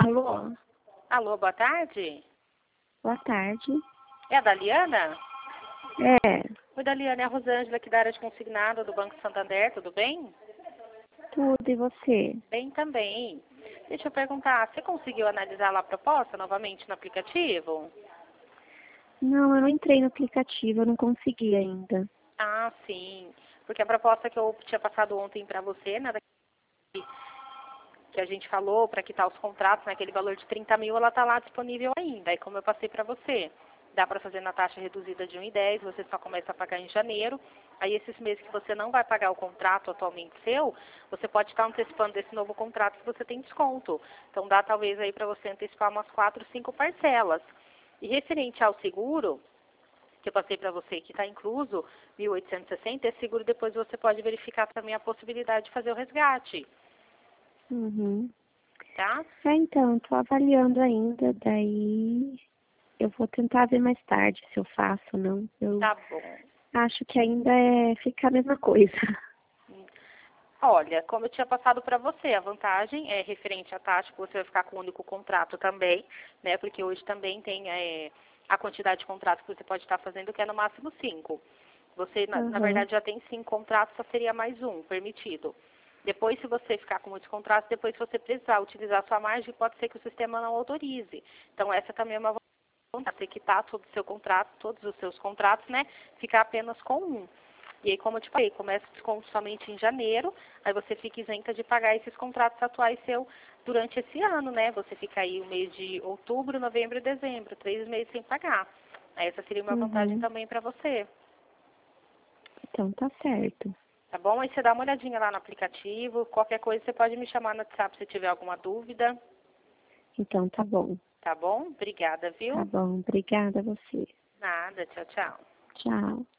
Alô? Alô, boa tarde. Boa tarde. É a Daliana? É, Oi, Daliana, é a Rosângela aqui da área de consignado do Banco Santander, tudo bem? tudo, e você? Bem também. Deixa eu perguntar, você conseguiu analisar lá a proposta novamente no aplicativo? Não, eu não entrei no aplicativo, eu não consegui ainda. Ah, sim. Porque a proposta que eu tinha passado ontem para você, né, que a gente falou para quitar os contratos, naquele valor de 30 mil, ela está lá disponível ainda. E como eu passei para você, dá para fazer na taxa reduzida de 1,10, você só começa a pagar em janeiro. Aí esses meses que você não vai pagar o contrato atualmente seu, você pode estar antecipando desse novo contrato que você tem desconto. Então dá talvez aí para você antecipar umas 4, 5 parcelas. E referente ao seguro, que eu passei para você, que está incluso, 1.860, esse seguro depois você pode verificar também a possibilidade de fazer o resgate, Uhum. tá? Então, tô avaliando ainda, daí eu vou tentar ver mais tarde se eu faço ou não. Eu Tá bom. acho que ainda fica a mesma coisa. Olha, como eu tinha passado para você, a vantagem é referente à taxa, que você vai ficar com o único contrato também, né? Porque hoje também tem a quantidade de contratos que você pode estar fazendo, que é no máximo 5. Você, na Uhum. verdade, já tem 5 contratos, só seria mais um permitido. Depois, se você ficar com muitos contratos, depois se você precisar utilizar a sua margem, pode ser que o sistema não autorize. Então, essa também é uma vantagem, você quitar todo o seu contrato, todos os seus contratos, né? Ficar apenas com um. E aí, como eu te falei, começa o desconto somente em janeiro, aí você fica isenta de pagar esses contratos atuais seu durante esse ano, né? Você fica aí o mês de outubro, novembro e dezembro, 3 meses sem pagar. Aí essa seria uma vantagem Uhum. também para você, Então tá certo. tá bom? Aí você dá uma olhadinha lá no aplicativo, qualquer coisa você pode me chamar no WhatsApp se tiver alguma dúvida, Então tá bom. tá bom? Obrigada, Tá viu? bom. Obrigada a você. Nada, tchau, tchau. Tchau.